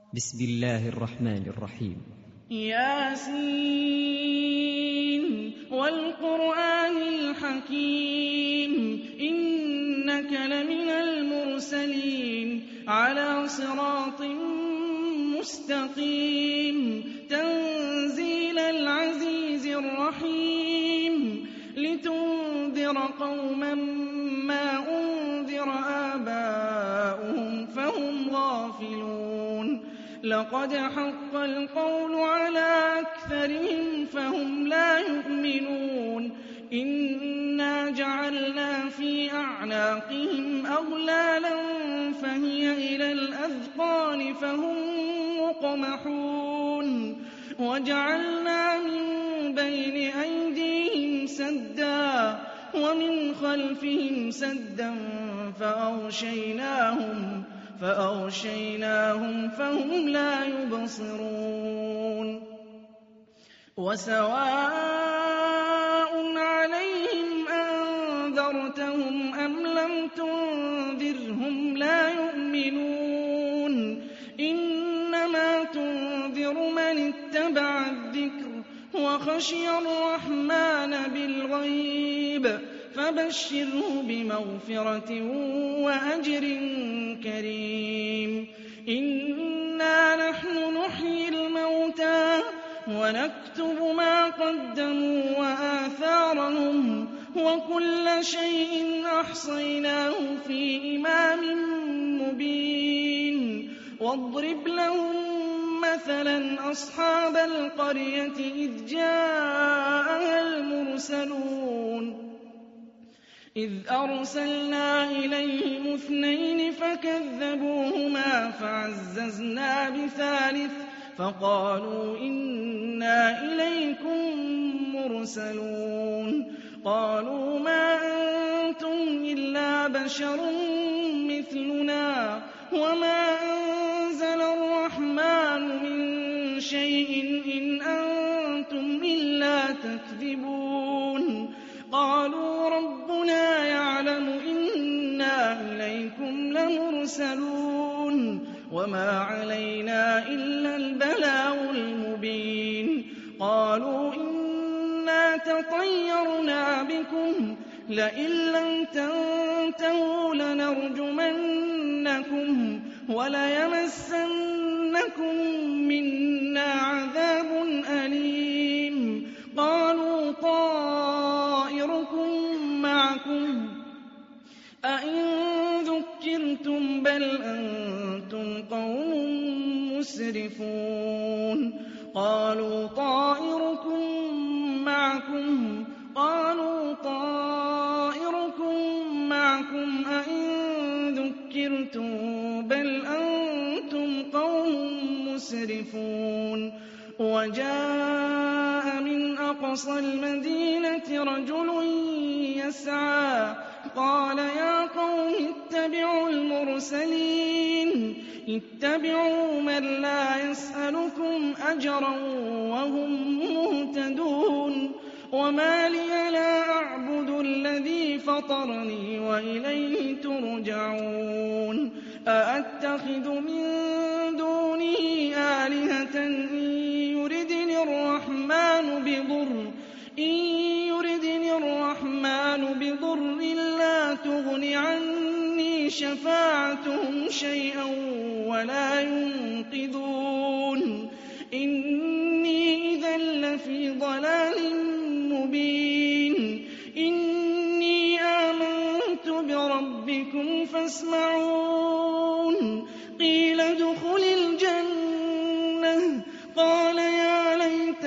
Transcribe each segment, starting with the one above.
بسم الله الرحمن الرحيم. ياسين والقرآن الحكيم إنك لمن المرسلين على صراط مستقيم تنزيل العزيز الرحيم لتنذر قوما ما أنذر آباؤهم فهم غافلون لقد حق القول على أكثرهم فهم لا يؤمنون إنا جعلنا في أعناقهم أغلالا فهي إلى الأذقان فهم مقمحون وجعلنا من بين أيديهم سدا ومن خلفهم سدا فأغشيناهم فهم لا يبصرون وسواء عليهم أنذرتهم أم لم تنذرهم لا يؤمنون إنما تنذر من اتبع الذكر وخشي الرحمن بالغيب فبشره بمغفرة وأجر كريم إنا نحن نحيي الموتى ونكتب ما قدموا وآثارهم وكل شيء أحصيناه في إمام مبين واضرب لهم مثلا أصحاب القرية إذ جاءها المرسلون إذ أرسلنا إليهم 2 فكذبوهما فعززنا بثالث فقالوا إنا إليكم مرسلون قالوا ما أنتم إلا بشر مثلنا وما أنزل الرحمن من شيء إن أنتم إلا تكذبون قالوا ربنا يعلم إنا إليكم لمرسلون وما علينا إلا البلاغ المبين قالوا إنا تطيرنا بكم لئن لم تنتهوا لنرجمنكم وليمسنكم منا عذاب أليم قالوا طائركم معكم أئن ذكرتم بل أنتم قوم مسرفون قالوا طائركم معكم أئن ذكرتم بل أنتم قوم مسرفون وجاء من أقصى المدينة رجل يسعى قال يا قوم اتبعوا المرسلين اتبعوا من لا يسألكم أجرا وهم مهتدون وما لي لا أعبد الذي فطرني وإليه ترجعون أأتخذ من دونه آلهة إن يردني الرحمن بضر لا تغن عني شفاعتهم شيئا ولا ينقذون إني إذا لفي ضلال مبين إني آمنت بربكم فاسمعون قيل ادخل الجنة قال يا ليت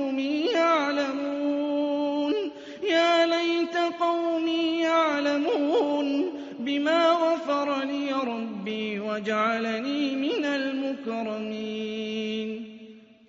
قومي يعلمون بما غفر لي ربي وجعلني من المكرمين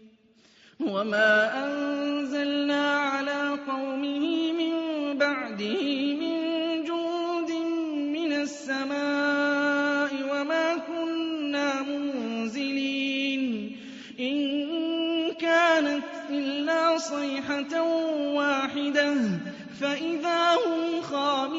وما أنزلنا على قومه من بعده من جند من السماء وما كنا منزلين إن كانت إلا صيحة واحدة فإذا هم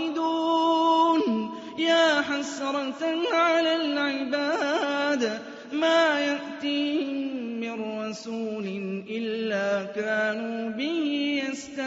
خامدون يا حسرة على العباد مَا يَأْتِيهِم مِّن رَّسُولٍ إِلَّا كَانُوا بِهِ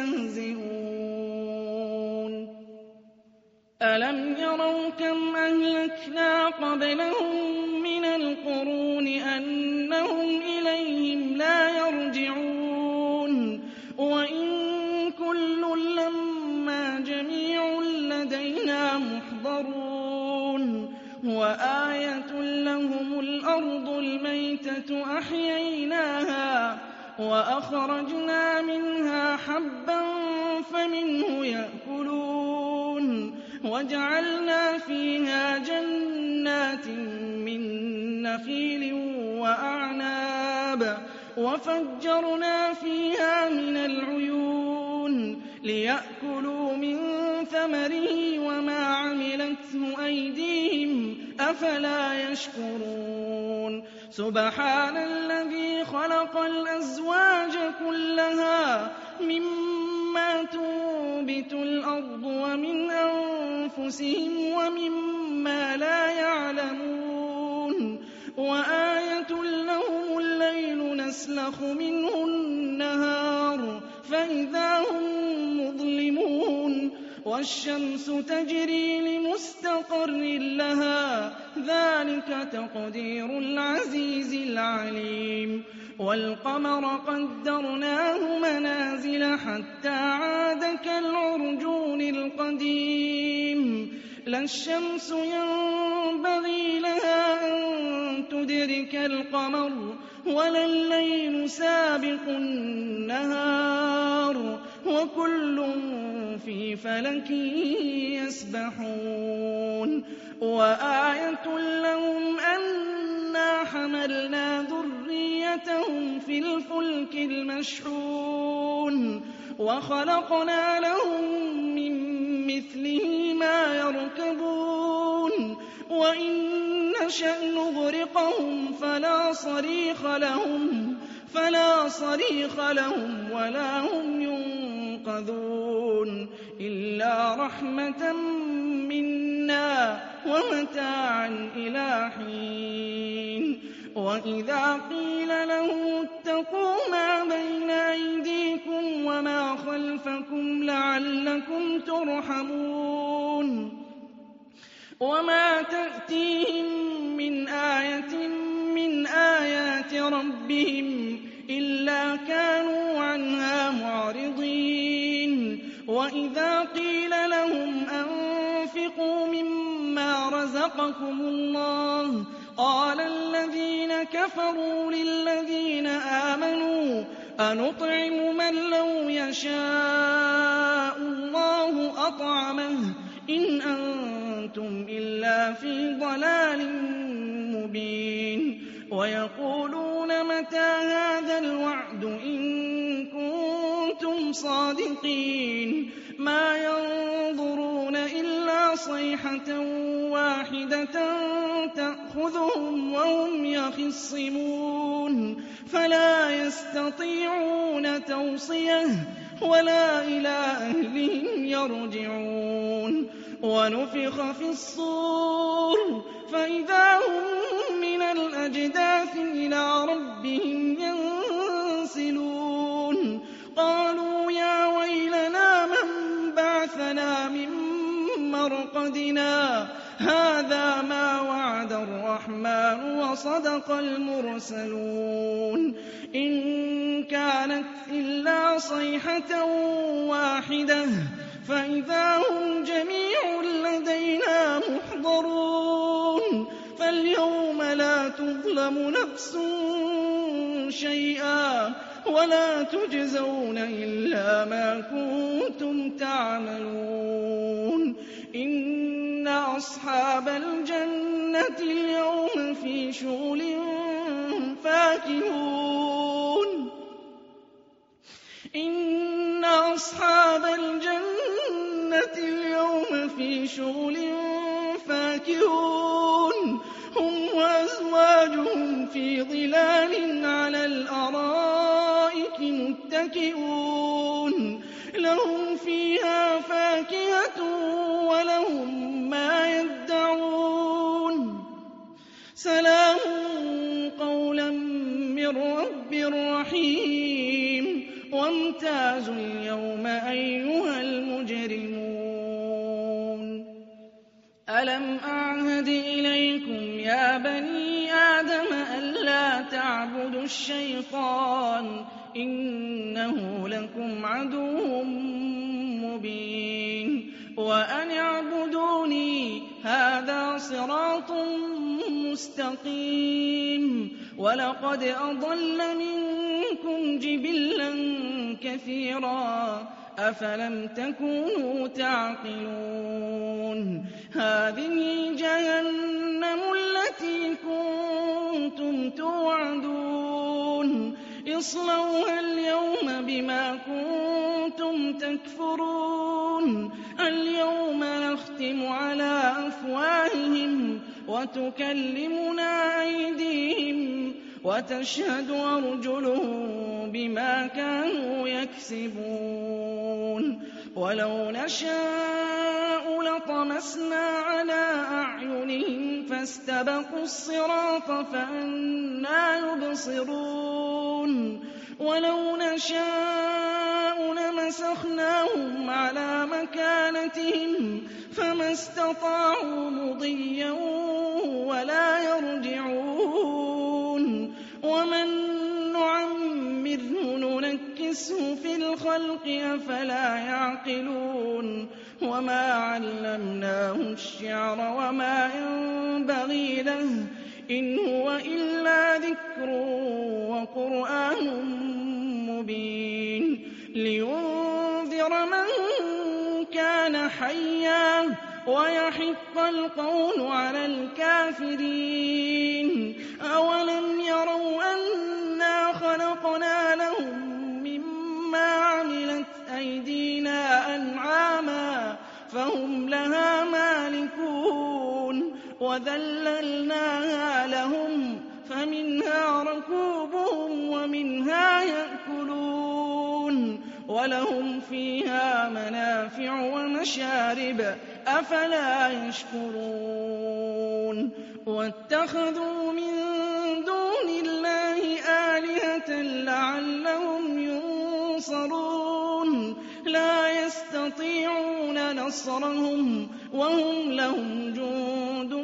يَسْتَهْزِئُونَ أَلَمْ يَرَوْا كَمْ أَهْلَكْنَا قَبْلَهُم مِّنَ الْقُرُونِ أَنَّهُمْ إِلَيْهِمْ لَا يَرْجِعُونَ وَإِن كُلٌّ لَّمَّا جَمِيعٌ لَّدَيْنَا مُحْضَرُونَ وَآيَةٌ لَّهُمُ الْأَرْضُ الْمَيْتَةُ أَحْيَيْنَاهَا وَأَخْرَجْنَا مِنْهَا حَبًّا فَمِنْهُ يَأْكُلُونَ وَجَعَلْنَا فِيهَا جَنَّاتٍ مِّن نَّخِيلٍ وَأَعْنَابٍ وَفَجَّرْنَا فِيهَا مِنَ الْعُيُونِ لِيَأْكُلُوا مِن ثَمَرِهِ وَمَا عَمِلَتْهُ أَيْدِيهِمْ أَفَلَا يَشْكُرُونَ سُبْحَانَ الَّذِي خَلَقَ الْأَزْوَاجَ كُلَّهَا مِمَّا تُنبِتُ الْأَرْضُ وَمِنْ أَنفُسِهِمْ وَمِمَّا لَا يَعْلَمُونَ وَآيَةٌ لَّهُمُ اللَّيْلُ نَسْلَخُ مِنْهُ النَّهَارَ فَإِذَا هُم مُّظْلِمُونَ وَالشَّمْسُ تَجْرِي لِمُسْتَقَرٍّ لَّهَا ذَٰلِكَ تَقْدِيرُ الْعَزِيزِ الْعَلِيمِ وَالْقَمَرَ قَدَّرْنَاهُ مَنَازِلَ حَتَّىٰ عَادَ كَالْعُرْجُونِ الْقَدِيمِ لَا الشَّمْسُ يَنبَغِي لَهَا أَن تُدْرِكَ الْقَمَرَ وَلَا اللَّيْلُ سَابِقُ النَّهَارِ وَكُلٌّ فِي فَلَكٍ يَسْبَحُونَ وَآيَةٌ لَّهُمْ أَنَّا حَمَلْنَا ذُرِّيَّتَهُمْ فِي الْفُلْكِ الْمَشْحُونِ وَخَلَقْنَا لَهُم مِّن مِّثْلِهِ مَا يَرْكَبُونَ وَإِن نَّشَأْ نُغْرِقْهُمْ فَلَا صَرِيخَ لَهُمْ وَلَا هُمْ يُنقَذُونَ إِلَّا رَحْمَةً مِّنَّا وَمَتَاعًا إِلَىٰ حِينٍ وَإِذَا قِيلَ لَهُمُ اتَّقُوا مَا بَيْنَ أَيْدِيكُمْ وَمَا خَلْفَكُمْ لَعَلَّكُمْ تُرْحَمُونَ وَمَا تَأْتِيهِم مِّنْ آيَةٍ مِّنْ آيَاتِ رَبِّهِمْ إِلَّا كَانُوا عَنْهَا مُعْرِضِينَ وَإِذَا قِيلَ لَهُمْ أَنفِقُوا مِمَّا رَزَقَكُمُ اللَّهُ قَالَ الَّذِينَ كَفَرُوا لِلَّذِينَ آمَنُوا أَنُطْعِمُ مَن لَّوْ يَشَاءُ اللَّهُ أَطْعَمَهُ إِنْ أَنتُمْ إِلَّا فِي ضَلَالٍ مُّبِينٍ وَيَقُولُونَ مَتَىٰ هَٰذَا الْوَعْدُ إِن كُنتُمْ صَادِقِينَ مَا يَنظُرُونَ إِلَّا صَيْحَةً وَاحِدَةً تَأْخُذُهُمْ وَهُمْ يَخِصِّمُونَ فَلَا يَسْتَطِيعُونَ تَوْصِيَةً وَلَا إِلَىٰ أَهْلِهِمْ يَرْجِعُونَ وَنُفِخَ فِي الصُّورِ فَإِذَا هُم مِّنَ الْأَجْدَاثِ إِلَىٰ رَبِّهِمْ يَنسِلُونَ قَالُوا يَا وَيْلَنَا مَن بَعَثَنَا مِن مَّرْقَدِنَا هَٰذَا مَا وَعَدَ الرَّحْمَٰنُ وَصَدَقَ الْمُرْسَلُونَ إِن كَانَتْ إِلَّا صَيْحَةً وَاحِدَةً فَإِذَا هُمْ جَمِيعٌ لَّدَيْنَا مُحْضَرُونَ فَالْيَوْمَ لَا تُظْلَمُ نَفْسٌ شَيْئًا وَلَا تُجْزَوْنَ إِلَّا مَا كُنتُمْ تَعْمَلُونَ إِنَّ أَصْحَابَ الْجَنَّةِ الْيَوْمَ فِي شُغُلٍ فَاكِهُونَ إِنَّ أَصْحَابَ الْجَنَّةِ الْيَوْمَ فِي شُغُلٍ فَاكِهُونَ هُمْ وَأَزْوَاجُهُمْ فِي ظِلَالٍ عَلَى الْأَرَائِكِ مُتَّكِئُونَ لَهُمْ فِيهَا فَاكِهَةٌ وَلَهُم مَّا يَدَّعُونَ سَلَامٌ الرب الرحيم وامتازوا اليوم أيها المجرمون ألم أعهد إليكم يا بني آدم ألا تعبدوا الشيطان إنه لكم عدو مبين وأن اعبدوني هذا صراط مستقيم ولقد أضل منكم جبلا كثيرا أفلم تكونوا تعقلون هذه جهنم التي كنتم توعدون اصلوها اليوم بما كنتم تكفرون اليوم نختم على أفواههم وتكلمنا أيديهم وتشهد أرجلهم بما كانوا يكسبون ولو نشاء لطمسنا على أعينهم فاستبقوا الصراط فأنى يبصرون ولو نشاء لمسخناهم على مكانتهم فما استطاعوا مضيا ولا يرجعون ومن نعمره ننكسه في الخلق أفلا يعقلون وما علمناه الشعر وما ينبغي له إن هو إلا ذكر وقرآن مبين لينذر من كان حيا ويحق القول على الكافرين أولم يروا أنا خلقنا لهم مما عملت أيدينا أنعاما فهم لها مالكون وذللناها لهم فمنها ركوبهم ومنها يأكلون ولهم فيها منافع ومشارب أفلا يشكرون واتخذوا من دون الله آلهة لعلهم ينصرون لا يستطيعون نصرهم وهم لهم جند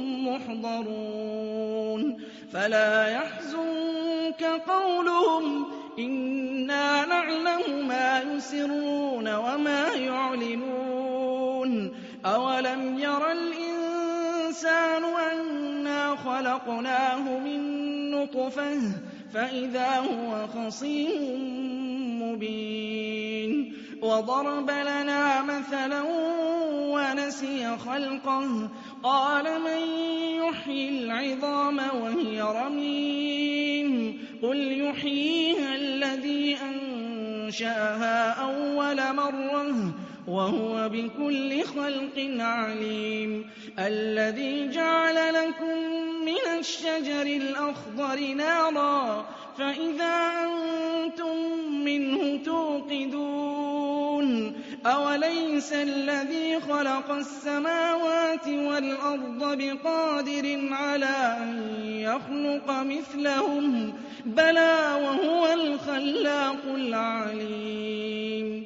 محضرون فلا يحزنك قولهم إنا نعلم ما يسرون وما يعلنون أولم ير الإنسان أنا خلقناه من نطفة فإذا هو خصيم مبين وضرب لنا مثلا ونسي خلقه قال من يحيي العظام وهي رميم قل يحييها الذي أنشأها أول مرة وهو بكل خلق عليم الذي جعل لكم من الشجر الأخضر نارا فإذا أنتم منه توقدون أوليس الذي خلق السماوات والأرض بقادر على أن يخلق مثلهم بلى وهو الخلاق العليم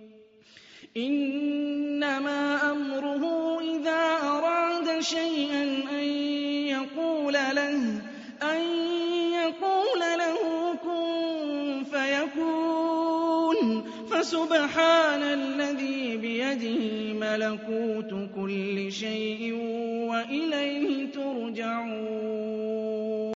إنما أمره إذا أراد شيئا أن يقول له كن فيكون فسبحان الذي بيده ملكوت كل شيء وإليه ترجعون